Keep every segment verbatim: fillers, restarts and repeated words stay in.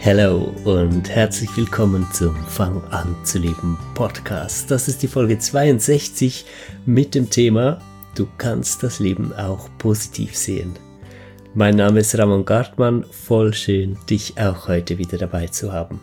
Hello und herzlich willkommen zum Fang an zu leben Podcast. Das ist die Folge zweiundsechzig mit dem Thema Du kannst das Leben auch positiv sehen. Mein Name ist Ramon Gartmann, voll schön, dich auch heute wieder dabei zu haben.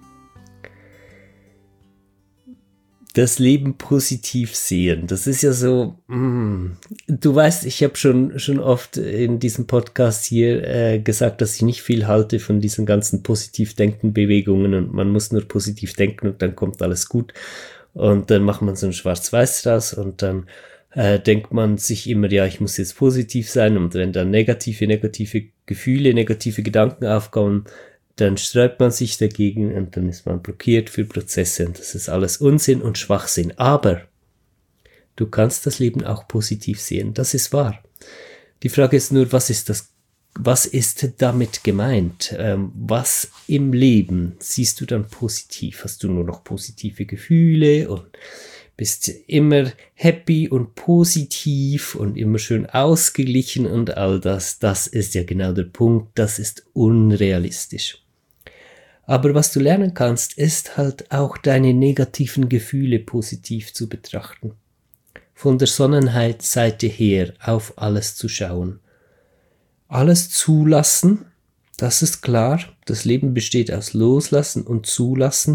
Das Leben positiv sehen, das ist ja so, mm, du weißt, ich habe schon schon oft in diesem Podcast hier äh, gesagt, dass ich nicht viel halte von diesen ganzen Positiv-Denken-Bewegungen und man muss nur positiv denken und dann kommt alles gut und dann macht man so ein Schwarz-Weiß draus und dann äh, denkt man sich immer, ja, ich muss jetzt positiv sein und wenn dann negative, negative Gefühle, negative Gedanken aufkommen, dann sträubt man sich dagegen und dann ist man blockiert für Prozesse und das ist alles Unsinn und Schwachsinn. Aber du kannst das Leben auch positiv sehen, das ist wahr. Die Frage ist nur, was ist das, was ist damit gemeint? Ähm, was im Leben siehst du dann positiv? Hast du nur noch positive Gefühle und bist immer happy und positiv und immer schön ausgeglichen und all das? Das ist ja genau der Punkt, das ist unrealistisch. Aber was du lernen kannst, ist halt auch deine negativen Gefühle positiv zu betrachten. Von der Sonnenseite her auf alles zu schauen. Alles zulassen, das ist klar. Das Leben besteht aus Loslassen und Zulassen.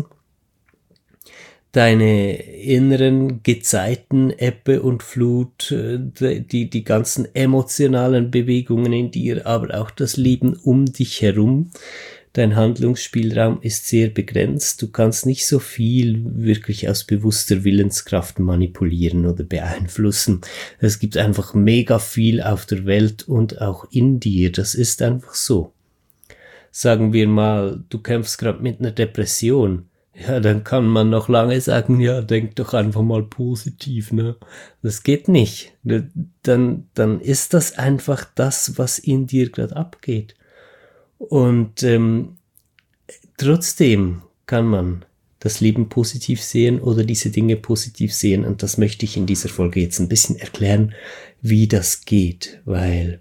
Deine inneren Gezeiten, Ebbe und Flut, die, die ganzen emotionalen Bewegungen in dir, aber auch das Leben um dich herum. Dein Handlungsspielraum ist sehr begrenzt. Du kannst nicht so viel wirklich aus bewusster Willenskraft manipulieren oder beeinflussen. Es gibt einfach mega viel auf der Welt und auch in dir. Das ist einfach so. Sagen wir mal, du kämpfst gerade mit einer Depression. Ja, dann kann man noch lange sagen, ja, denk doch einfach mal positiv, ne? Das geht nicht. Dann, dann ist das einfach das, was in dir gerade abgeht. Und ähm, trotzdem kann man das Leben positiv sehen oder diese Dinge positiv sehen. Und das möchte ich in dieser Folge jetzt ein bisschen erklären, wie das geht. Weil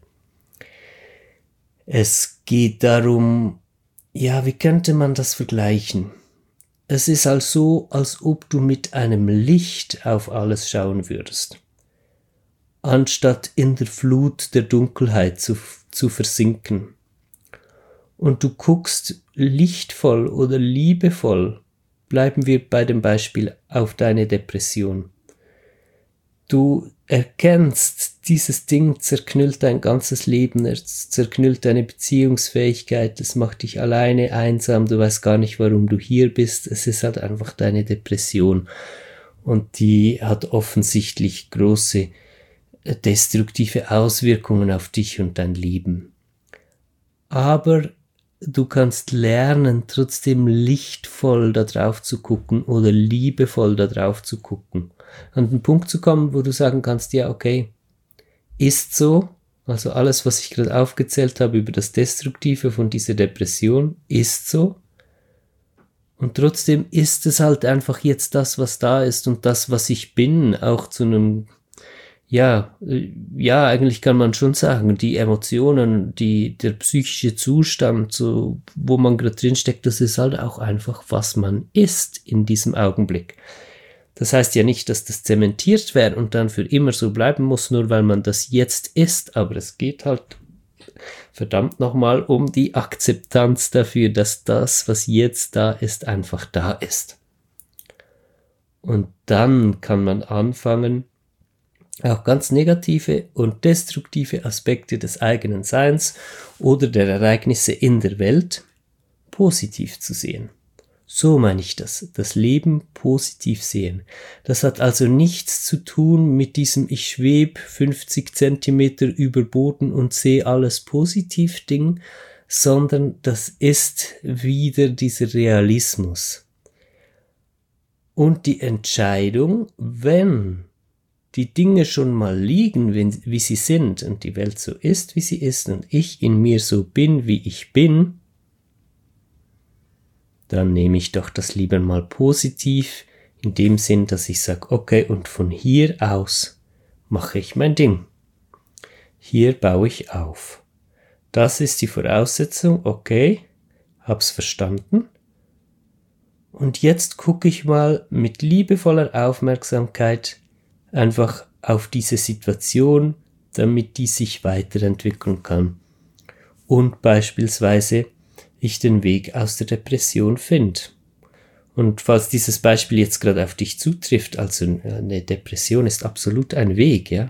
es geht darum, ja, wie könnte man das vergleichen? Es ist also so, als ob du mit einem Licht auf alles schauen würdest, anstatt in der Flut der Dunkelheit zu, zu versinken. Und du guckst lichtvoll oder liebevoll, bleiben wir bei dem Beispiel, auf deine Depression. Du erkennst, dieses Ding zerknüllt dein ganzes Leben, es zerknüllt deine Beziehungsfähigkeit, es macht dich alleine, einsam, du weißt gar nicht, warum du hier bist, es ist halt einfach deine Depression. Und die hat offensichtlich große destruktive Auswirkungen auf dich und dein Leben. Aber du kannst lernen, trotzdem lichtvoll da drauf zu gucken oder liebevoll da drauf zu gucken. An den Punkt zu kommen, wo du sagen kannst, ja, okay, ist so, also alles, was ich gerade aufgezählt habe über das Destruktive von dieser Depression, ist so. Und trotzdem ist es halt einfach jetzt das, was da ist und das, was ich bin, auch zu einem Ja, ja, eigentlich kann man schon sagen, die Emotionen, die, der psychische Zustand, so, wo man gerade drin steckt, das ist halt auch einfach, was man ist in diesem Augenblick. Das heißt ja nicht, dass das zementiert wäre und dann für immer so bleiben muss, nur weil man das jetzt ist, aber es geht halt verdammt nochmal um die Akzeptanz dafür, dass das, was jetzt da ist, einfach da ist. Und dann kann man anfangen, auch ganz negative und destruktive Aspekte des eigenen Seins oder der Ereignisse in der Welt positiv zu sehen. So meine ich das, das Leben positiv sehen. Das hat also nichts zu tun mit diesem ich schwebe fünfzig Zentimeter über Boden und sehe alles positiv Ding, sondern das ist wieder dieser Realismus. Und die Entscheidung, wenn die Dinge schon mal liegen, wie sie sind und die Welt so ist, wie sie ist und ich in mir so bin, wie ich bin, dann nehme ich doch das lieber mal positiv, in dem Sinn, dass ich sage, okay, und von hier aus mache ich mein Ding. Hier baue ich auf. Das ist die Voraussetzung, okay, hab's verstanden. Und jetzt gucke ich mal mit liebevoller Aufmerksamkeit einfach auf diese Situation, damit die sich weiterentwickeln kann. Und beispielsweise ich den Weg aus der Depression finde. Und falls dieses Beispiel jetzt gerade auf dich zutrifft, also eine Depression ist absolut ein Weg, ja.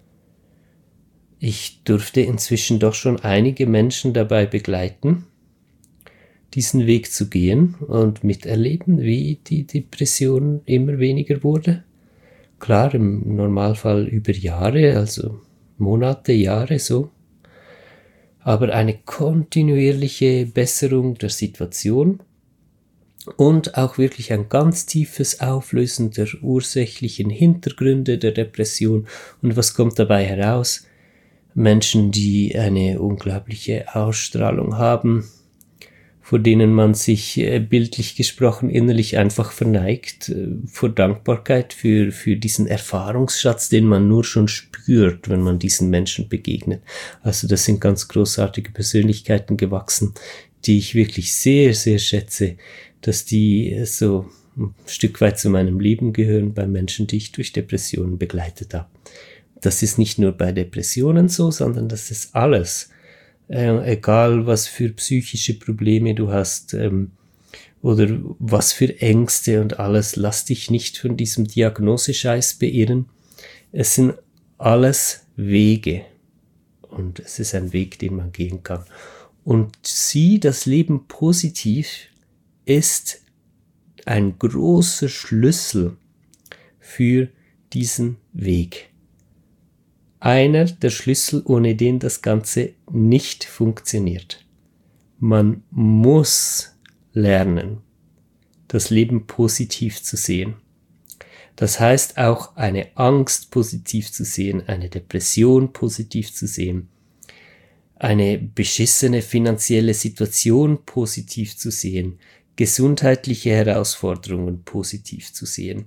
Ich durfte inzwischen doch schon einige Menschen dabei begleiten, diesen Weg zu gehen und miterleben, wie die Depression immer weniger wurde. Klar, im Normalfall über Jahre, also Monate, Jahre so. Aber eine kontinuierliche Besserung der Situation und auch wirklich ein ganz tiefes Auflösen der ursächlichen Hintergründe der Depression. Und was kommt dabei heraus? Menschen, die eine unglaubliche Ausstrahlung haben, vor denen man sich äh, bildlich gesprochen innerlich einfach verneigt, äh, vor Dankbarkeit für, für diesen Erfahrungsschatz, den man nur schon spürt, wenn man diesen Menschen begegnet. Also das sind ganz großartige Persönlichkeiten gewachsen, die ich wirklich sehr, sehr schätze, dass die äh, so ein Stück weit zu meinem Leben gehören bei Menschen, die ich durch Depressionen begleitet habe. Das ist nicht nur bei Depressionen so, sondern das ist alles. Äh, egal, was für psychische Probleme du hast ähm, oder was für Ängste und alles, lass dich nicht von diesem Diagnosescheiß beirren. Es sind alles Wege und es ist ein Weg, den man gehen kann. Und sieh, das Leben positiv ist ein großer Schlüssel für diesen Weg. Einer der Schlüssel, ohne den das Ganze nicht funktioniert. Man muss lernen, das Leben positiv zu sehen. Das heißt auch eine Angst positiv zu sehen, eine Depression positiv zu sehen, eine beschissene finanzielle Situation positiv zu sehen, gesundheitliche Herausforderungen positiv zu sehen.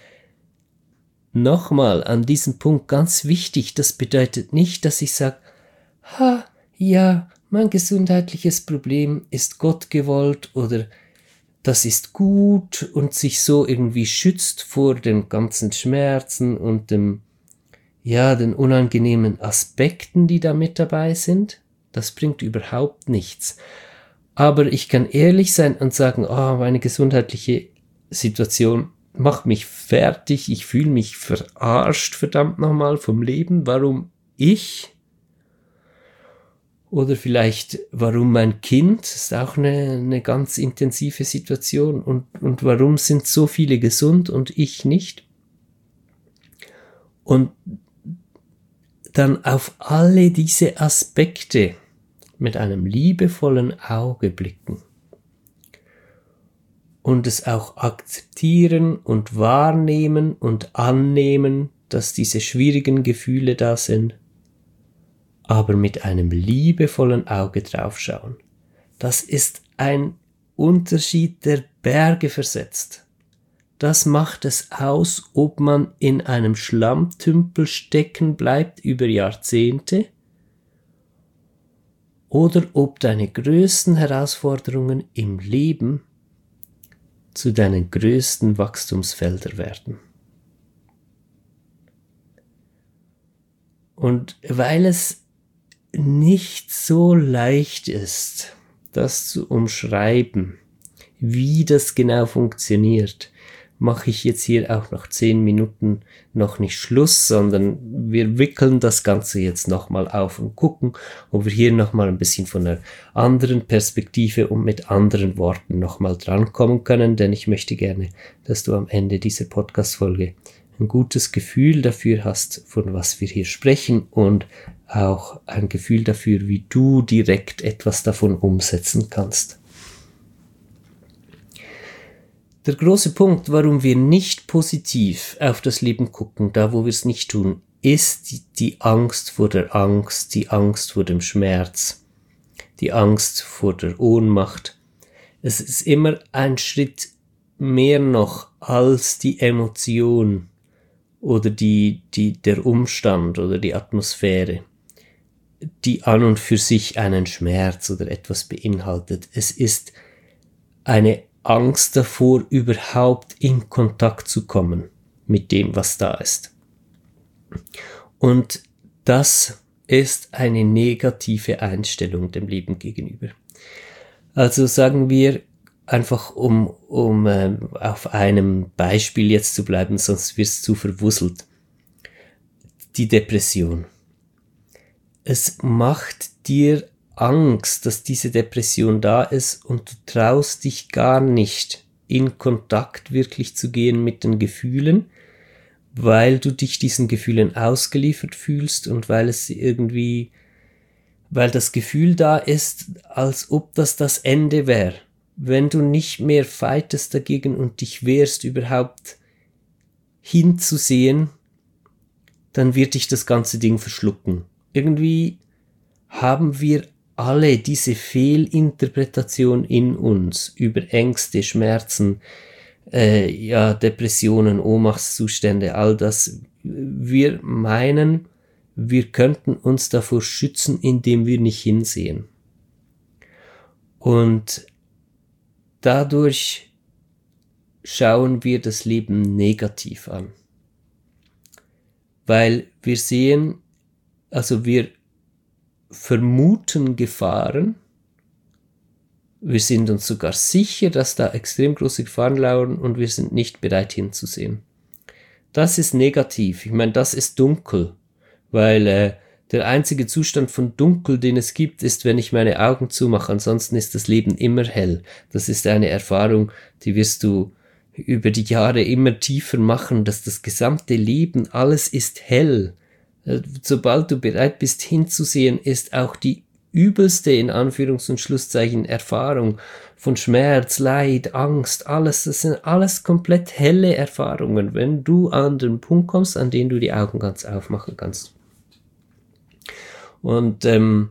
Nochmal an diesem Punkt ganz wichtig, das bedeutet nicht, dass ich sage, ha, ja, mein gesundheitliches Problem ist Gott gewollt oder das ist gut und sich so irgendwie schützt vor den ganzen Schmerzen und dem, ja, den unangenehmen Aspekten, die da mit dabei sind. Das bringt überhaupt nichts. Aber ich kann ehrlich sein und sagen, oh, meine gesundheitliche Situation macht mich fertig, ich fühle mich verarscht, verdammt nochmal, vom Leben. Warum ich? Oder vielleicht, warum mein Kind? Das ist auch eine, eine ganz intensive Situation. Und, und warum sind so viele gesund und ich nicht? Und dann auf alle diese Aspekte mit einem liebevollen Auge blicken. Und es auch akzeptieren und wahrnehmen und annehmen, dass diese schwierigen Gefühle da sind, aber mit einem liebevollen Auge draufschauen. Das ist ein Unterschied, der Berge versetzt. Das macht es aus, ob man in einem Schlammtümpel stecken bleibt über Jahrzehnte oder ob deine größten Herausforderungen im Leben zu deinen größten Wachstumsfelder werden. Und weil es nicht so leicht ist, das zu umschreiben, wie das genau funktioniert, mache ich jetzt hier auch nach zehn Minuten noch nicht Schluss, sondern wir wickeln das Ganze jetzt nochmal auf und gucken, ob wir hier nochmal ein bisschen von einer anderen Perspektive und mit anderen Worten nochmal drankommen können, denn ich möchte gerne, dass du am Ende dieser Podcast-Folge ein gutes Gefühl dafür hast, von was wir hier sprechen und auch ein Gefühl dafür, wie du direkt etwas davon umsetzen kannst. Der große Punkt, warum wir nicht positiv auf das Leben gucken, da wo wir es nicht tun, ist die, die Angst vor der Angst, die Angst vor dem Schmerz, die Angst vor der Ohnmacht. Es ist immer ein Schritt mehr noch als die Emotion oder die, die, der Umstand oder die Atmosphäre. die an und für sich einen Schmerz oder etwas beinhaltet. Es ist eine Angst davor, überhaupt in Kontakt zu kommen mit dem, was da ist. Und das ist eine negative Einstellung dem Leben gegenüber. Also sagen wir einfach, um, um äh, auf einem Beispiel jetzt zu bleiben, sonst wirst du verwuselt. Die Depression. Es macht dir Angst, dass diese Depression da ist und du traust dich gar nicht, in Kontakt wirklich zu gehen mit den Gefühlen, weil du dich diesen Gefühlen ausgeliefert fühlst und weil es irgendwie, weil das Gefühl da ist, als ob das das Ende wäre. Wenn du nicht mehr fightest dagegen und dich wehrst, überhaupt hinzusehen, dann wird dich das ganze Ding verschlucken. Irgendwie haben wir alle diese Fehlinterpretation in uns über Ängste, Schmerzen, äh, ja, Depressionen, Ohnmachtszustände, all das. Wir meinen, wir könnten uns davor schützen, indem wir nicht hinsehen. Und dadurch schauen wir das Leben negativ an. Weil wir sehen, also wir vermuten Gefahren, wir sind uns sogar sicher, dass da extrem große Gefahren lauern und wir sind nicht bereit hinzusehen. Das ist negativ, ich meine, das ist dunkel, weil äh, der einzige Zustand von Dunkel, den es gibt, ist, wenn ich meine Augen zumache, ansonsten ist das Leben immer hell. Das ist eine Erfahrung, die wirst du über die Jahre immer tiefer machen, dass das gesamte Leben, alles ist hell. Sobald du bereit bist hinzusehen, ist auch die übelste, in Anführungs- und Schlusszeichen, Erfahrung von Schmerz, Leid, Angst, alles, das sind alles komplett helle Erfahrungen, wenn du an den Punkt kommst, an den du die Augen ganz aufmachen kannst. Und ähm,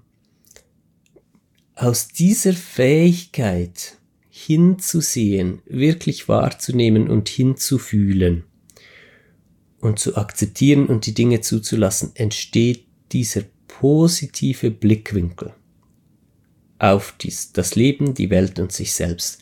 aus dieser Fähigkeit hinzusehen, wirklich wahrzunehmen und hinzufühlen und zu akzeptieren und die Dinge zuzulassen, entsteht dieser positive Blickwinkel auf dies, das Leben, die Welt und sich selbst.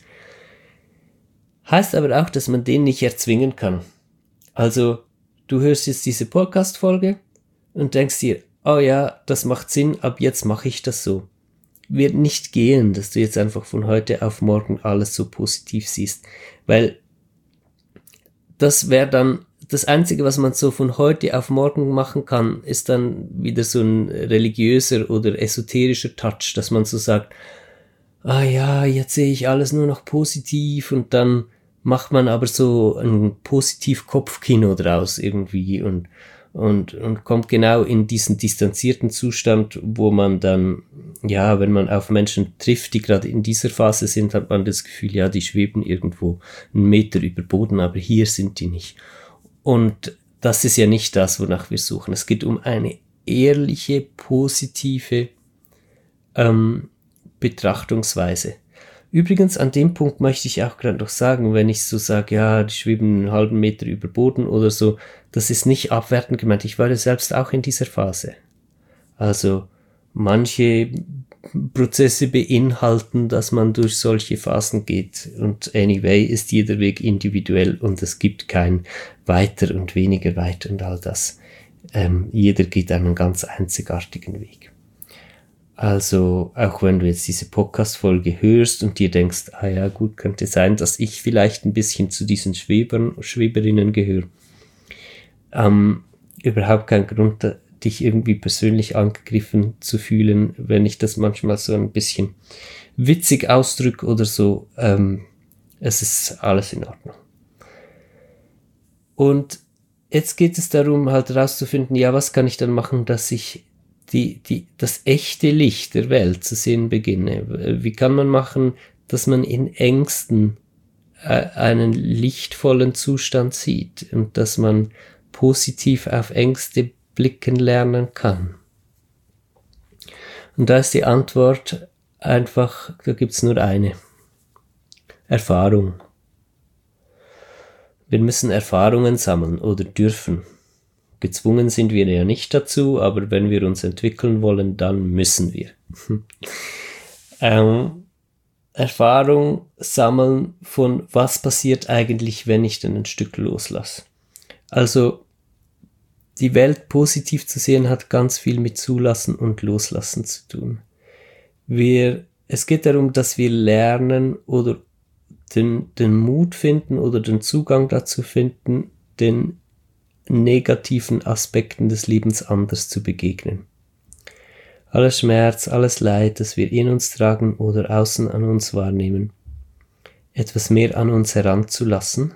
Heißt aber auch, dass man den nicht erzwingen kann. Also, du hörst jetzt diese Podcast-Folge und denkst dir, oh ja, das macht Sinn, ab jetzt mache ich das so. Wird nicht gehen, dass du jetzt einfach von heute auf morgen alles so positiv siehst, weil das wäre dann das Einzige, was man so von heute auf morgen machen kann, ist dann wieder so ein religiöser oder esoterischer Touch, dass man so sagt, ah ja, jetzt sehe ich alles nur noch positiv und dann macht man aber so ein positiv Kopfkino draus irgendwie und und und kommt genau in diesen distanzierten Zustand, wo man dann, ja, wenn man auf Menschen trifft, die gerade in dieser Phase sind, hat man das Gefühl, ja, die schweben irgendwo einen Meter über Boden, aber hier sind die nicht. Und das ist ja nicht das, wonach wir suchen. Es geht um eine ehrliche, positive ähm, Betrachtungsweise. Übrigens, an dem Punkt möchte ich auch gerade noch sagen, wenn ich so sage, ja, die schweben einen halben Meter über Boden oder so, das ist nicht abwertend gemeint. Ich war ja selbst auch in dieser Phase. Also manche Prozesse beinhalten, dass man durch solche Phasen geht. Und anyway ist jeder Weg individuell und es gibt kein weiter und weniger weit und all das. Ähm, jeder geht einen ganz einzigartigen Weg. Also auch wenn du jetzt diese Podcast-Folge hörst und dir denkst, ah ja gut, könnte sein, dass ich vielleicht ein bisschen zu diesen Schwebern, Schweberinnen gehöre. Ähm, überhaupt kein Grund, dich irgendwie persönlich angegriffen zu fühlen, wenn ich das manchmal so ein bisschen witzig ausdrücke oder so. Ähm, es ist alles in Ordnung. Und jetzt geht es darum, halt herauszufinden, ja, was kann ich dann machen, dass ich die, die, das echte Licht der Welt zu sehen beginne? Wie kann man machen, dass man in Ängsten äh, einen lichtvollen Zustand sieht und dass man positiv auf Ängste blicken lernen kann? Und da ist die Antwort einfach, da gibt's nur eine. Erfahrung. Wir müssen Erfahrungen sammeln oder dürfen. Gezwungen sind wir ja nicht dazu, aber wenn wir uns entwickeln wollen, dann müssen wir. ähm, Erfahrung sammeln von, was passiert eigentlich, wenn ich denn ein Stück loslasse. Also die Welt positiv zu sehen, hat ganz viel mit Zulassen und Loslassen zu tun. Wir, es geht darum, dass wir lernen oder den, den Mut finden oder den Zugang dazu finden, den negativen Aspekten des Lebens anders zu begegnen. Alles Schmerz, alles Leid, das wir in uns tragen oder außen an uns wahrnehmen, etwas mehr an uns heranzulassen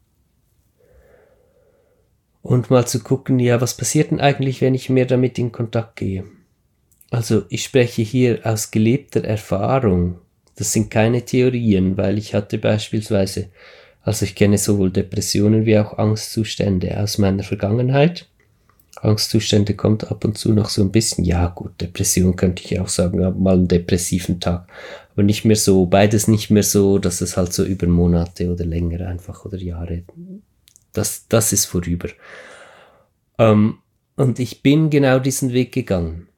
und mal zu gucken, ja, was passiert denn eigentlich, wenn ich mehr damit in Kontakt gehe? Also ich spreche hier aus gelebter Erfahrung. Das sind keine Theorien, weil ich hatte beispielsweise, also ich kenne sowohl Depressionen wie auch Angstzustände aus meiner Vergangenheit. Angstzustände kommt ab und zu noch so ein bisschen, ja gut, Depression könnte ich auch sagen, habe mal einen depressiven Tag, aber nicht mehr so, beides nicht mehr so, dass es halt so über Monate oder länger einfach oder Jahre, das, das ist vorüber. Ähm, und ich bin genau diesen Weg gegangen.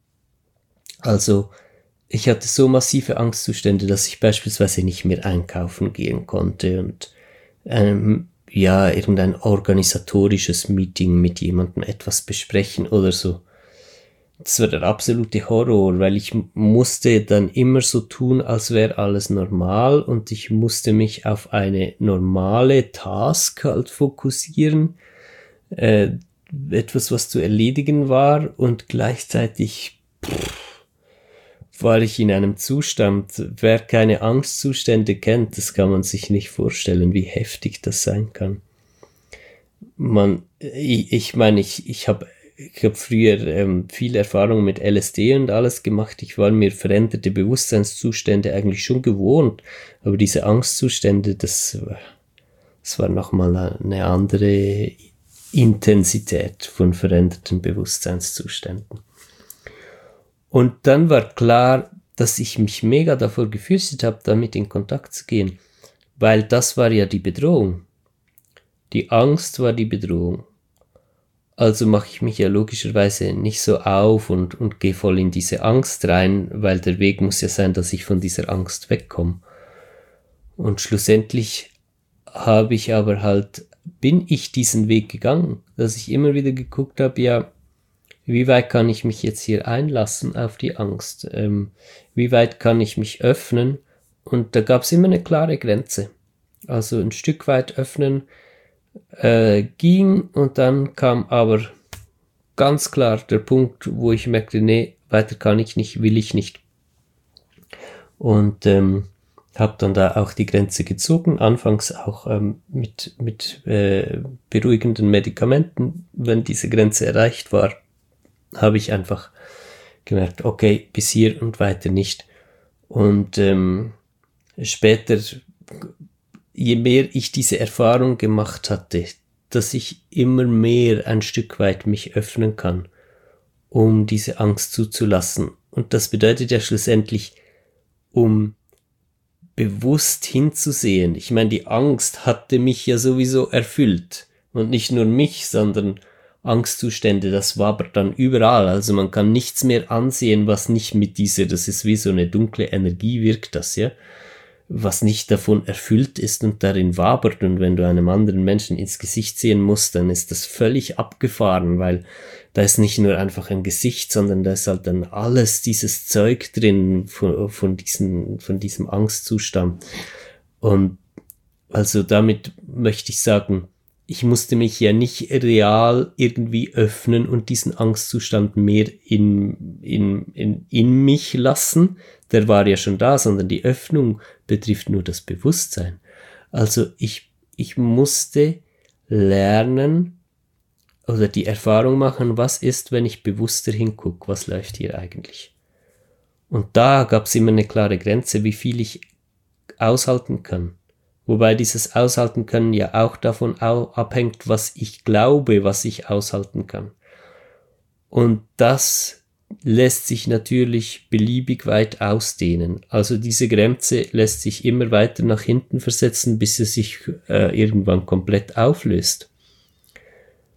Also ich hatte so massive Angstzustände, dass ich beispielsweise nicht mehr einkaufen gehen konnte und ähm, ja, irgendein organisatorisches Meeting mit jemandem etwas besprechen oder so. Das war der absolute Horror, weil ich musste dann immer so tun, als wäre alles normal und ich musste mich auf eine normale Task halt fokussieren, äh, etwas, was zu erledigen war und gleichzeitig pff, war ich in einem Zustand, wer keine Angstzustände kennt, das kann man sich nicht vorstellen, wie heftig das sein kann. Man, ich, ich meine, ich, ich habe ich hab früher ähm, viel Erfahrung mit L S D und alles gemacht. Ich war mir veränderte Bewusstseinszustände eigentlich schon gewohnt, aber diese Angstzustände, das, das war nochmal eine andere Intensität von veränderten Bewusstseinszuständen. Und dann war klar, dass ich mich mega davor gefürchtet habe, damit in Kontakt zu gehen, weil das war ja die Bedrohung. Die Angst war die Bedrohung. Also mache ich mich ja logischerweise nicht so auf und, und gehe voll in diese Angst rein, weil der Weg muss ja sein, dass ich von dieser Angst wegkomme. Und schlussendlich habe ich aber halt, bin ich diesen Weg gegangen, dass ich immer wieder geguckt habe, ja, wie weit kann ich mich jetzt hier einlassen auf die Angst? Ähm, wie weit kann ich mich öffnen? Und da gab es immer eine klare Grenze. Also ein Stück weit öffnen äh, ging und dann kam aber ganz klar der Punkt, wo ich merkte, nee, weiter kann ich nicht, will ich nicht. Und ähm, habe dann da auch die Grenze gezogen, anfangs auch ähm, mit, mit äh, beruhigenden Medikamenten. Wenn diese Grenze erreicht war, habe ich einfach gemerkt, okay, bis hier und weiter nicht. Und ähm, später, je mehr ich diese Erfahrung gemacht hatte, dass ich immer mehr ein Stück weit mich öffnen kann, um diese Angst zuzulassen. Und das bedeutet ja schlussendlich, um bewusst hinzusehen. Ich meine, die Angst hatte mich ja sowieso erfüllt. Und nicht nur mich, sondern Angstzustände, das war aber dann überall. Also man kann nichts mehr ansehen, was nicht mit dieser, das ist wie so eine dunkle Energie, wirkt das, ja, was nicht davon erfüllt ist und darin wabert. Und wenn du einem anderen Menschen ins Gesicht sehen musst, dann ist das völlig abgefahren, weil da ist nicht nur einfach ein Gesicht, sondern da ist halt dann alles dieses Zeug drin von, von, diesen, von diesem Angstzustand. Und also damit möchte ich sagen, ich musste mich ja nicht real irgendwie öffnen und diesen Angstzustand mehr in, in, in, in mich lassen. Der war ja schon da, sondern die Öffnung betrifft nur das Bewusstsein. Also ich, ich musste lernen oder die Erfahrung machen, was ist, wenn ich bewusster hingucke, was läuft hier eigentlich. Und da gab es immer eine klare Grenze, wie viel ich aushalten kann. Wobei dieses Aushalten können ja auch davon abhängt, was ich glaube, was ich aushalten kann. Und das lässt sich natürlich beliebig weit ausdehnen. Also diese Grenze lässt sich immer weiter nach hinten versetzen, bis sie sich äh, irgendwann komplett auflöst.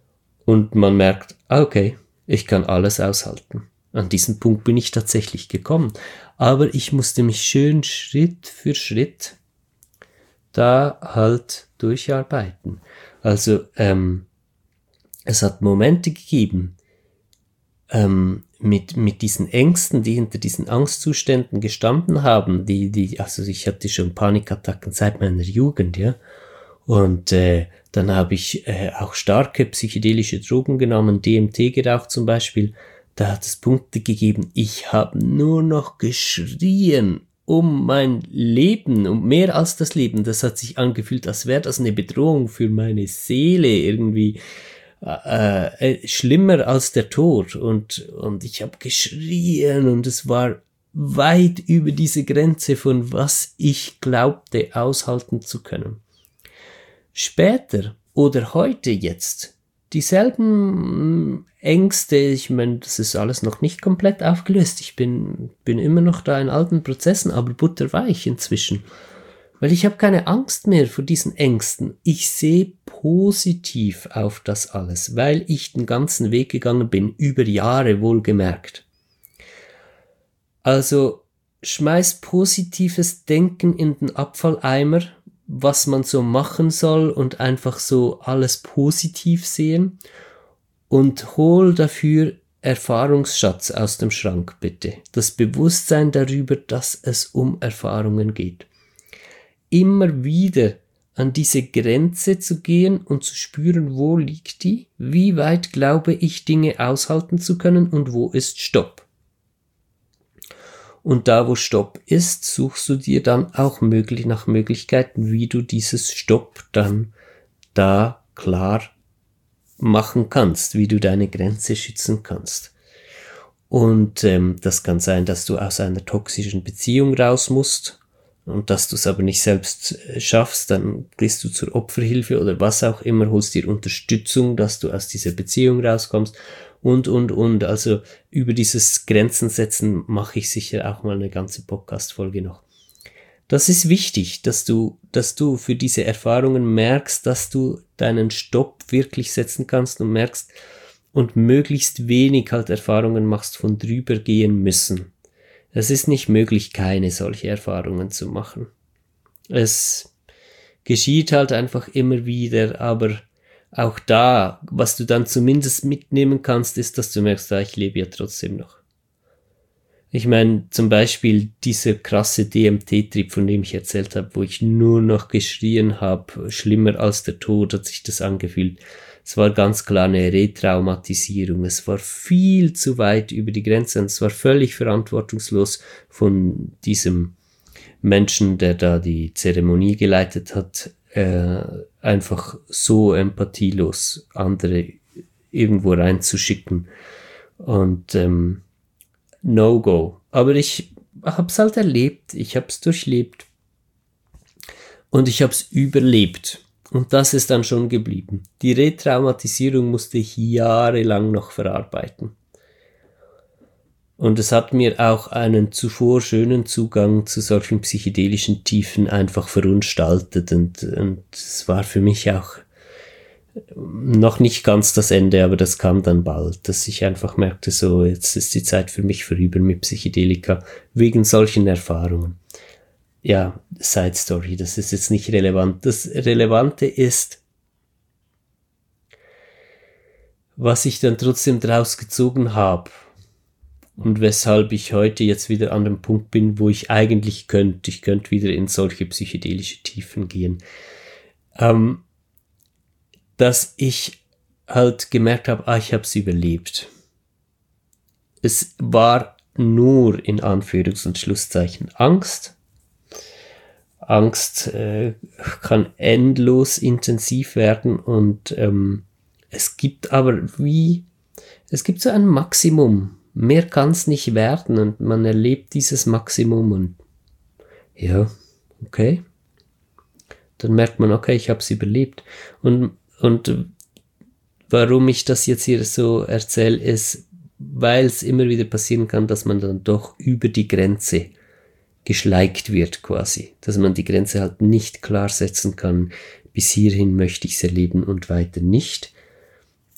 Und man merkt, ah, okay, ich kann alles aushalten. An diesen Punkt bin ich tatsächlich gekommen. Aber ich musste mich schön Schritt für Schritt da halt durcharbeiten. Also ähm, es hat Momente gegeben, ähm, mit, mit diesen Ängsten, die hinter diesen Angstzuständen gestanden haben, die, die, also ich hatte schon Panikattacken seit meiner Jugend, ja. Und äh, dann habe ich äh, auch starke psychedelische Drogen genommen, D M T geraucht zum Beispiel. Da hat es Punkte gegeben, ich habe nur noch geschrien um mein Leben, um mehr als das Leben. Das hat sich angefühlt, als wäre das eine Bedrohung für meine Seele irgendwie. Äh, äh, schlimmer als der Tod. Und, und ich habe geschrien und es war weit über diese Grenze von was ich glaubte aushalten zu können. Später oder heute jetzt dieselben Ängste, ich meine, das ist alles noch nicht komplett aufgelöst. Ich bin, bin immer noch da in alten Prozessen, aber butterweich inzwischen. Weil ich habe keine Angst mehr vor diesen Ängsten. Ich sehe positiv auf das alles, weil ich den ganzen Weg gegangen bin, über Jahre wohlgemerkt. Also schmeiß positives Denken in den Abfalleimer, was man so machen soll und einfach so alles positiv sehen und hol dafür Erfahrungsschatz aus dem Schrank, bitte. Das Bewusstsein darüber, dass es um Erfahrungen geht. Immer wieder an diese Grenze zu gehen und zu spüren, wo liegt die, wie weit glaube ich, Dinge aushalten zu können und wo ist Stopp. Und da, wo Stopp ist, suchst du dir dann auch möglich nach Möglichkeiten, wie du dieses Stopp dann da klar machen kannst, wie du deine Grenze schützen kannst. Und ähm, das kann sein, dass du aus einer toxischen Beziehung raus musst und dass du es aber nicht selbst schaffst, dann gehst du zur Opferhilfe oder was auch immer, holst dir Unterstützung, dass du aus dieser Beziehung rauskommst. Und, und, und, also über dieses Grenzen setzen mache ich sicher auch mal eine ganze Podcast-Folge noch. Das ist wichtig, dass du, dass du für diese Erfahrungen merkst, dass du deinen Stopp wirklich setzen kannst und merkst und möglichst wenig halt Erfahrungen machst von drüber gehen müssen. Es ist nicht möglich, keine solche Erfahrungen zu machen. Es geschieht halt einfach immer wieder, aber auch da, was du dann zumindest mitnehmen kannst, ist, dass du merkst, ah, ich lebe ja trotzdem noch. Ich meine, zum Beispiel dieser krasse D M T-Trip, von dem ich erzählt habe, wo ich nur noch geschrien habe, schlimmer als der Tod hat sich das angefühlt. Es war ganz klar eine Retraumatisierung. Es war viel zu weit über die Grenze und es war völlig verantwortungslos von diesem Menschen, der da die Zeremonie geleitet hat, äh, einfach so empathielos andere irgendwo reinzuschicken. Und ähm, No-Go. Aber ich hab's halt erlebt, ich hab's durchlebt und ich hab's überlebt. Und das ist dann schon geblieben. Die Retraumatisierung musste ich jahrelang noch verarbeiten. Und es hat mir auch einen zuvor schönen Zugang zu solchen psychedelischen Tiefen einfach verunstaltet. Und, und es war für mich auch noch nicht ganz das Ende, aber das kam dann bald, dass ich einfach merkte, so, jetzt ist die Zeit für mich vorüber mit Psychedelika, wegen solchen Erfahrungen. Ja, Side Story, das ist jetzt nicht relevant. Das Relevante ist, was ich dann trotzdem draus gezogen habe und weshalb ich heute jetzt wieder an dem Punkt bin, wo ich eigentlich könnte, ich könnte wieder in solche psychedelische Tiefen gehen. Ähm, dass ich halt gemerkt habe, ah, ich habe es überlebt. Es war nur in Anführungs- und Schlusszeichen Angst. Angst äh, kann endlos intensiv werden und ähm, es gibt aber wie, es gibt so ein Maximum. Mehr kann es nicht werden und man erlebt dieses Maximum und ja, okay. Dann merkt man, okay, ich habe es überlebt. Und Und warum ich das jetzt hier so erzähle, ist, weil es immer wieder passieren kann, dass man dann doch über die Grenze geschleicht wird quasi. Dass man die Grenze halt nicht klar setzen kann, bis hierhin möchte ich es erleben und weiter nicht.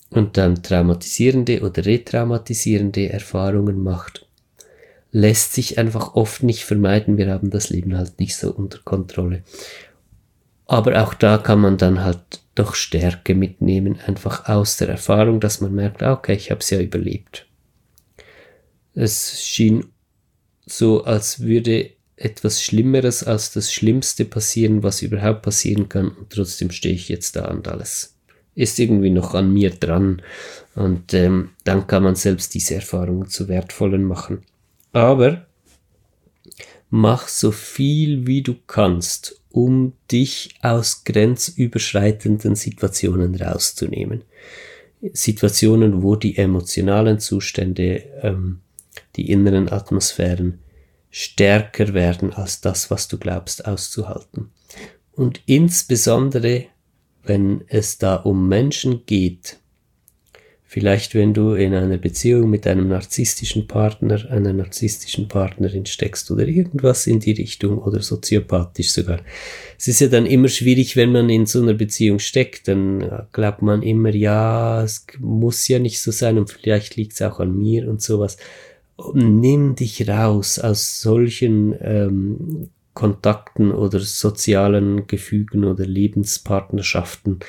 und dann traumatisierende oder retraumatisierende Erfahrungen macht, lässt sich einfach oft nicht vermeiden. Wir haben das Leben halt nicht so unter Kontrolle. Aber auch da kann man dann halt doch Stärke mitnehmen, einfach aus der Erfahrung, dass man merkt, okay, ich habe es ja überlebt. Es schien so, als würde etwas Schlimmeres als das Schlimmste passieren, was überhaupt passieren kann, und trotzdem stehe ich jetzt da und alles ist irgendwie noch an mir dran, und ähm, dann kann man selbst diese Erfahrungen zu wertvollen machen. Aber mach so viel wie du kannst, um dich aus grenzüberschreitenden Situationen rauszunehmen. Situationen, wo die emotionalen Zustände, ähm, die inneren Atmosphären stärker werden als das, was du glaubst auszuhalten. Und insbesondere, wenn es da um Menschen geht, vielleicht wenn du in einer Beziehung mit einem narzisstischen Partner, einer narzisstischen Partnerin steckst oder irgendwas in die Richtung oder soziopathisch sogar. Es ist ja dann immer schwierig, wenn man in so einer Beziehung steckt, dann glaubt man immer, ja, es muss ja nicht so sein und vielleicht liegt es auch an mir und sowas. Nimm dich raus aus solchen ähm, Kontakten oder sozialen Gefügen oder Lebenspartnerschaften.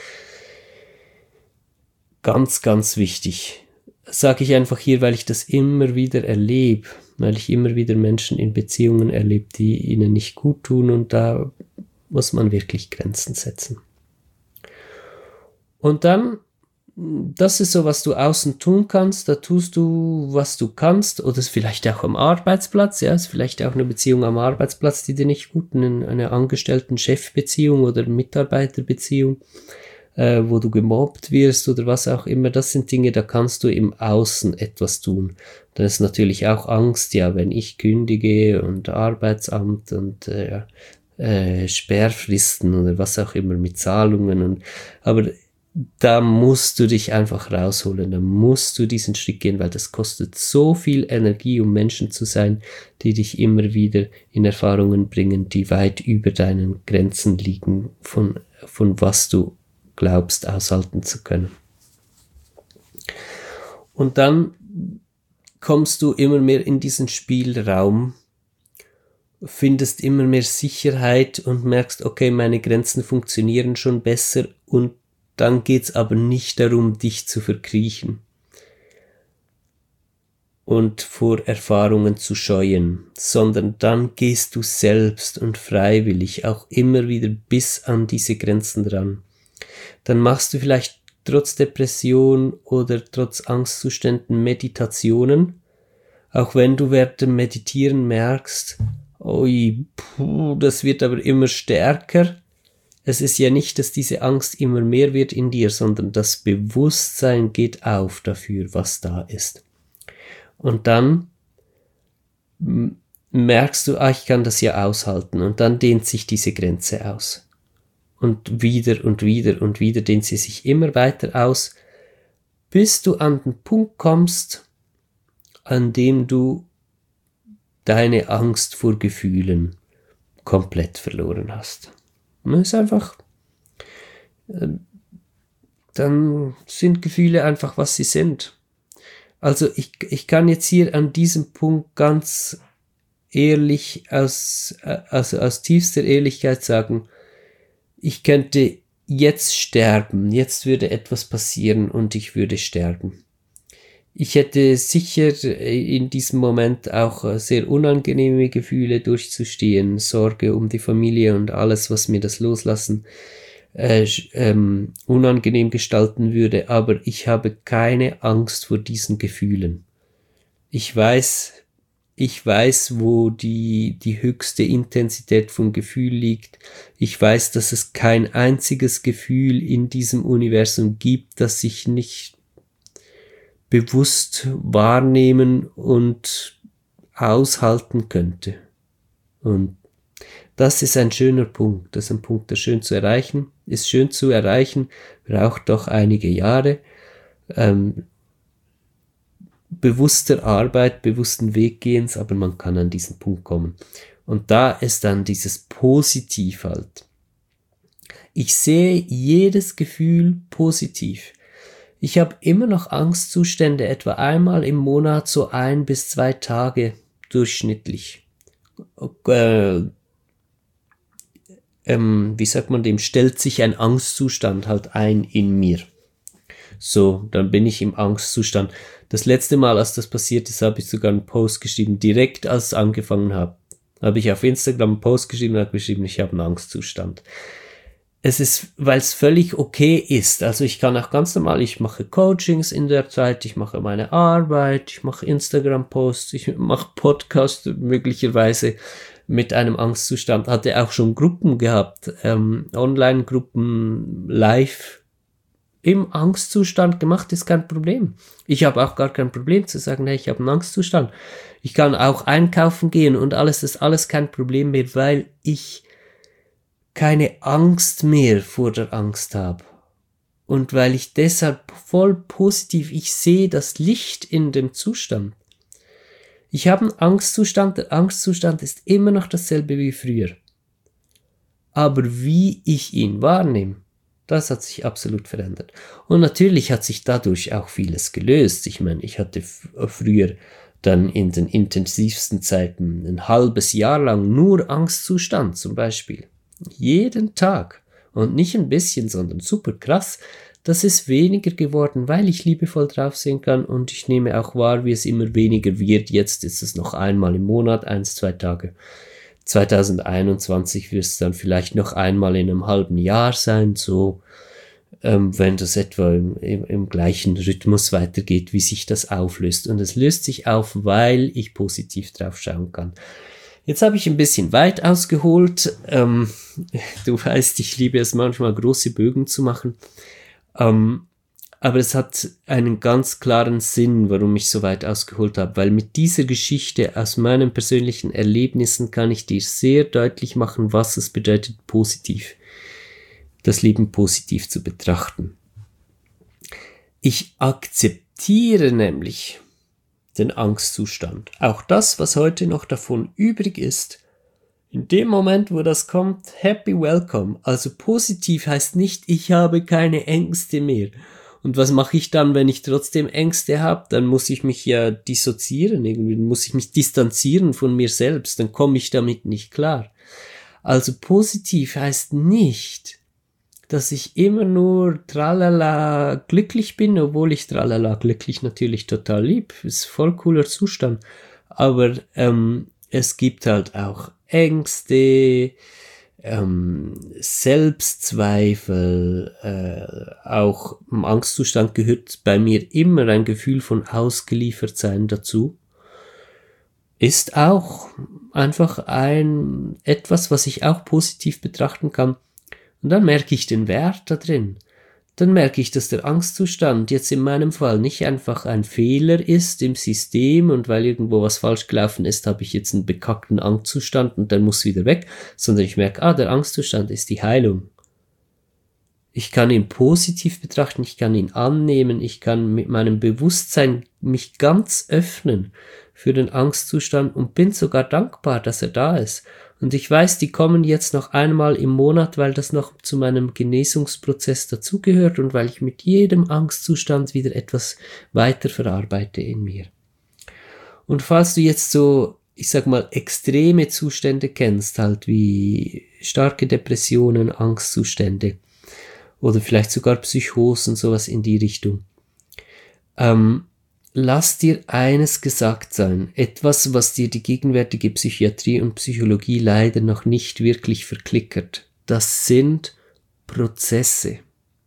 Ganz, ganz wichtig. Das sage ich einfach hier, weil ich das immer wieder erlebe, weil ich immer wieder Menschen in Beziehungen erlebe, die ihnen nicht gut tun, und da muss man wirklich Grenzen setzen. Und dann, das ist so, was du außen tun kannst, da tust du, was du kannst, oder es ist vielleicht auch am Arbeitsplatz, ja, es ist vielleicht auch eine Beziehung am Arbeitsplatz, die dir nicht gut tut, eine Angestellten-Chef-Beziehung oder Mitarbeiterbeziehung, äh, wo du gemobbt wirst oder was auch immer. Das sind Dinge, da kannst du im Außen etwas tun. Da ist natürlich auch Angst, ja, wenn ich kündige und Arbeitsamt und äh, äh, Sperrfristen oder was auch immer mit Zahlungen, und aber da musst du dich einfach rausholen, da musst du diesen Schritt gehen, weil das kostet so viel Energie, um Menschen zu sein, die dich immer wieder in Erfahrungen bringen, die weit über deinen Grenzen liegen, von, von was du glaubst aushalten zu können. Und dann kommst du immer mehr in diesen Spielraum, findest immer mehr Sicherheit und merkst, okay, meine Grenzen funktionieren schon besser, und dann geht's aber nicht darum, dich zu verkriechen und vor Erfahrungen zu scheuen, sondern dann gehst du selbst und freiwillig auch immer wieder bis an diese Grenzen dran. Dann machst du vielleicht trotz Depression oder trotz Angstzuständen Meditationen, auch wenn du während dem Meditieren merkst, oi, puh, das wird aber immer stärker. Es ist ja nicht, dass diese Angst immer mehr wird in dir, sondern das Bewusstsein geht auf dafür, was da ist. Und dann merkst du, ah, ich kann das ja aushalten, und dann dehnt sich diese Grenze aus. Und wieder und wieder und wieder dehnt sie sich immer weiter aus, bis du an den Punkt kommst, an dem du deine Angst vor Gefühlen komplett verloren hast. Man ist einfach, äh, dann sind Gefühle einfach, was sie sind. Also ich, ich kann jetzt hier an diesem Punkt ganz ehrlich, aus, also aus tiefster Ehrlichkeit sagen, ich könnte jetzt sterben, jetzt würde etwas passieren und ich würde sterben. Ich hätte sicher in diesem Moment auch sehr unangenehme Gefühle durchzustehen, Sorge um die Familie und alles, was mir das Loslassen äh, ähm, unangenehm gestalten würde, aber ich habe keine Angst vor diesen Gefühlen. Ich weiß, ich weiß, wo die, die höchste Intensität vom Gefühl liegt. Ich weiß, dass es kein einziges Gefühl in diesem Universum gibt, das ich nicht bewusst wahrnehmen und aushalten könnte. Und das ist ein schöner Punkt. Das ist ein Punkt, der schön zu erreichen ist. Schön zu erreichen, braucht doch einige Jahre ähm, bewusster Arbeit, bewussten Weggehens, aber man kann an diesen Punkt kommen. Und da ist dann dieses Positiv halt. Ich sehe jedes Gefühl positiv. Ich habe immer noch Angstzustände, etwa einmal im Monat, so ein bis zwei Tage durchschnittlich. Äh, ähm, wie sagt man dem? Stellt sich ein Angstzustand halt ein in mir. So, dann bin ich im Angstzustand. Das letzte Mal, als das passiert ist, habe ich sogar einen Post geschrieben, direkt als es angefangen habe. Habe ich auf Instagram einen Post geschrieben und habe geschrieben, ich habe einen Angstzustand. Es ist, weil es völlig okay ist. Also ich kann auch ganz normal, ich mache Coachings in der Zeit, ich mache meine Arbeit, ich mache Instagram-Posts, ich mache Podcasts möglicherweise mit einem Angstzustand. Hatte auch schon Gruppen gehabt, ähm, Online-Gruppen, live im Angstzustand gemacht, ist kein Problem. Ich habe auch gar kein Problem zu sagen, hey, ich habe einen Angstzustand. Ich kann auch einkaufen gehen und alles ist alles kein Problem mehr, weil ich keine Angst mehr vor der Angst habe. Und weil ich deshalb voll positiv, ich sehe das Licht in dem Zustand. Ich habe einen Angstzustand, der Angstzustand ist immer noch dasselbe wie früher. Aber wie ich ihn wahrnehme, das hat sich absolut verändert. Und natürlich hat sich dadurch auch vieles gelöst. Ich meine, ich hatte f- früher dann in den intensivsten Zeiten ein halbes Jahr lang nur Angstzustand zum Beispiel. Jeden Tag. Und nicht ein bisschen, sondern super krass. Das ist weniger geworden, weil ich liebevoll drauf sehen kann und ich nehme auch wahr, wie es immer weniger wird. Jetzt ist es noch einmal im Monat, eins, zwei Tage. zwanzig einundzwanzig wird es dann vielleicht noch einmal in einem halben Jahr sein, so ähm, wenn das etwa im, im, im gleichen Rhythmus weitergeht, wie sich das auflöst. Und es löst sich auf, weil ich positiv drauf schauen kann. Jetzt habe ich ein bisschen weit ausgeholt. Ähm, du weißt, ich liebe es manchmal, große Bögen zu machen. Ähm, aber es hat einen ganz klaren Sinn, warum ich so weit ausgeholt habe, weil mit dieser Geschichte aus meinen persönlichen Erlebnissen kann ich dir sehr deutlich machen, was es bedeutet, positiv, das Leben positiv zu betrachten. Ich akzeptiere nämlich den Angstzustand. Auch das, was heute noch davon übrig ist, in dem Moment, wo das kommt, happy welcome. Also positiv heißt nicht, ich habe keine Ängste mehr. Und was mache ich dann, wenn ich trotzdem Ängste habe? Dann muss ich mich ja dissoziieren, irgendwie muss ich mich distanzieren von mir selbst, dann komme ich damit nicht klar. Also positiv heißt nicht, dass ich immer nur tralala glücklich bin, obwohl ich tralala glücklich natürlich total lieb, ist voll cooler Zustand. Aber ähm, es gibt halt auch Ängste, ähm, Selbstzweifel, äh, auch im Angstzustand gehört bei mir immer ein Gefühl von Ausgeliefertsein dazu. Ist auch einfach ein etwas, was ich auch positiv betrachten kann. Und dann merke ich den Wert da drin. Dann merke ich, dass der Angstzustand jetzt in meinem Fall nicht einfach ein Fehler ist im System und weil irgendwo was falsch gelaufen ist, habe ich jetzt einen bekackten Angstzustand und der muss wieder weg, sondern ich merke, ah, der Angstzustand ist die Heilung. Ich kann ihn positiv betrachten, ich kann ihn annehmen, ich kann mit meinem Bewusstsein mich ganz öffnen für den Angstzustand und bin sogar dankbar, dass er da ist. Und ich weiß, die kommen jetzt noch einmal im Monat, weil das noch zu meinem Genesungsprozess dazugehört und weil ich mit jedem Angstzustand wieder etwas weiter verarbeite in mir. Und falls du jetzt so, ich sag mal, extreme Zustände kennst, halt wie starke Depressionen, Angstzustände oder vielleicht sogar Psychosen, sowas in die Richtung, ähm, lass dir eines gesagt sein, etwas, was dir die gegenwärtige Psychiatrie und Psychologie leider noch nicht wirklich verklickert. Das sind Prozesse.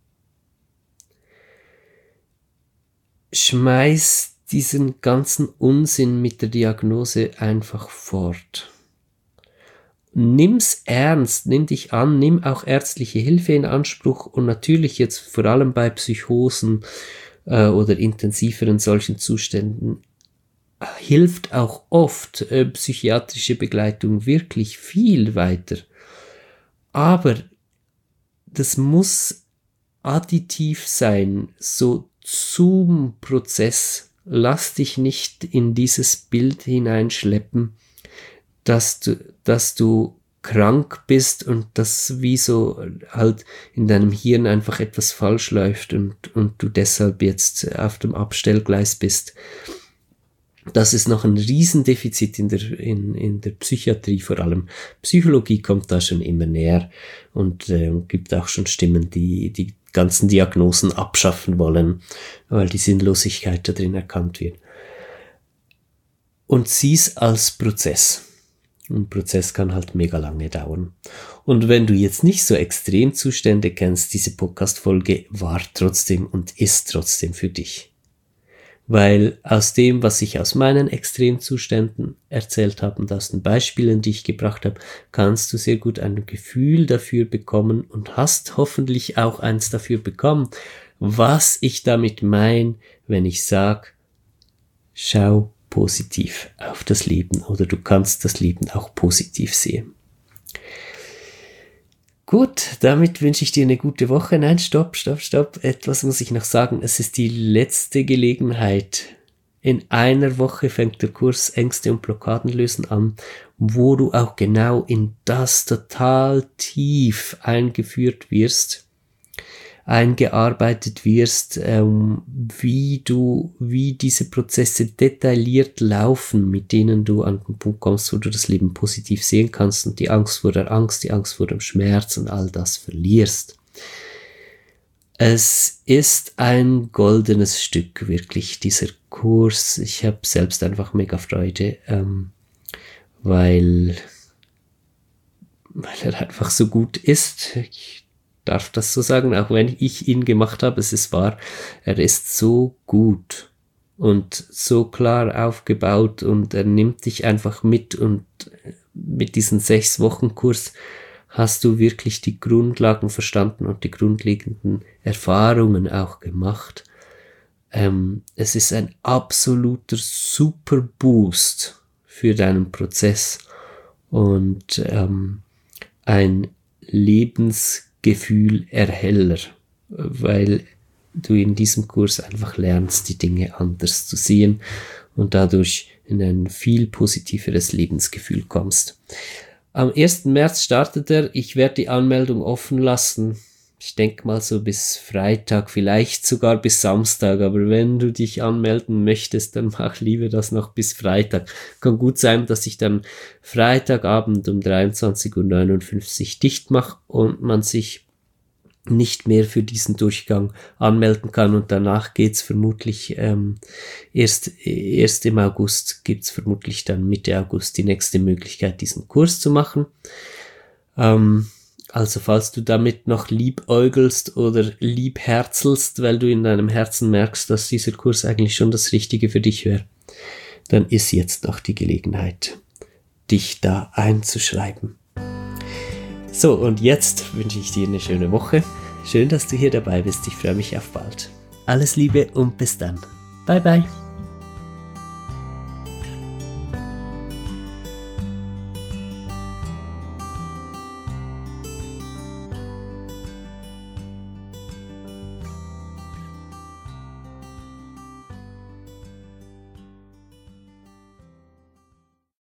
Schmeiß diesen ganzen Unsinn mit der Diagnose einfach fort. Nimm's ernst, nimm dich an, nimm auch ärztliche Hilfe in Anspruch und natürlich jetzt vor allem bei Psychosen oder intensiveren solchen Zuständen hilft auch oft äh, psychiatrische Begleitung wirklich viel weiter. Aber das muss additiv sein, so zum Prozess. Lass dich nicht in dieses Bild hineinschleppen, dass du, dass du krank bist und das wie so halt in deinem Hirn einfach etwas falsch läuft und, und du deshalb jetzt auf dem Abstellgleis bist. Das ist noch ein Riesendefizit in der, in, in der Psychiatrie vor allem. Psychologie kommt da schon immer näher und äh, gibt auch schon Stimmen, die die ganzen Diagnosen abschaffen wollen, weil die Sinnlosigkeit da drin erkannt wird. Und sieh's als Prozess. Ein Prozess kann halt mega lange dauern. Und wenn du jetzt nicht so Extremzustände kennst, diese Podcast-Folge war trotzdem und ist trotzdem für dich. Weil aus dem, was ich aus meinen Extremzuständen erzählt habe und aus den Beispielen, die ich gebracht habe, kannst du sehr gut ein Gefühl dafür bekommen und hast hoffentlich auch eins dafür bekommen, was ich damit meine, wenn ich sage, schau positiv auf das Leben oder du kannst das Leben auch positiv sehen. Gut, damit wünsche ich dir eine gute Woche. Nein, stopp, stopp, stopp. Etwas muss ich noch sagen. Es ist die letzte Gelegenheit. In einer Woche fängt der Kurs Ängste und Blockaden lösen an, wo du auch genau in das total tief eingeführt wirst, eingearbeitet wirst, ähm, wie du, wie diese Prozesse detailliert laufen, mit denen du an den Punkt kommst, wo du das Leben positiv sehen kannst und die Angst vor der Angst, die Angst vor dem Schmerz und all das verlierst. Es ist ein goldenes Stück, wirklich, dieser Kurs. Ich habe selbst einfach mega Freude, ähm, weil, weil er einfach so gut ist. Ich darf das so sagen, auch wenn ich ihn gemacht habe, es ist wahr, er ist so gut und so klar aufgebaut und er nimmt dich einfach mit und mit diesem sechs Wochen Kurs hast du wirklich die Grundlagen verstanden und die grundlegenden Erfahrungen auch gemacht. Ähm, es ist ein absoluter Super Boost für deinen Prozess und ähm, ein Lebens Gefühl erheller, weil du in diesem Kurs einfach lernst, die Dinge anders zu sehen und dadurch in ein viel positiveres Lebensgefühl kommst. Am ersten März startet er. Ich werde die Anmeldung offen lassen. Ich denke mal so bis Freitag, vielleicht sogar bis Samstag, aber wenn du dich anmelden möchtest, dann mach lieber das noch bis Freitag. Kann gut sein, dass ich dann Freitagabend um dreiundzwanzig Uhr neunundfünfzig dicht mache und man sich nicht mehr für diesen Durchgang anmelden kann und danach geht's vermutlich ähm, erst, erst im August gibt's vermutlich dann Mitte August die nächste Möglichkeit, diesen Kurs zu machen. Ähm, Also falls du damit noch liebäugelst oder liebherzelst, weil du in deinem Herzen merkst, dass dieser Kurs eigentlich schon das Richtige für dich wäre, dann ist jetzt noch die Gelegenheit, dich da einzuschreiben. So, und jetzt wünsche ich dir eine schöne Woche. Schön, dass du hier dabei bist. Ich freue mich auf bald. Alles Liebe und bis dann. Bye, bye.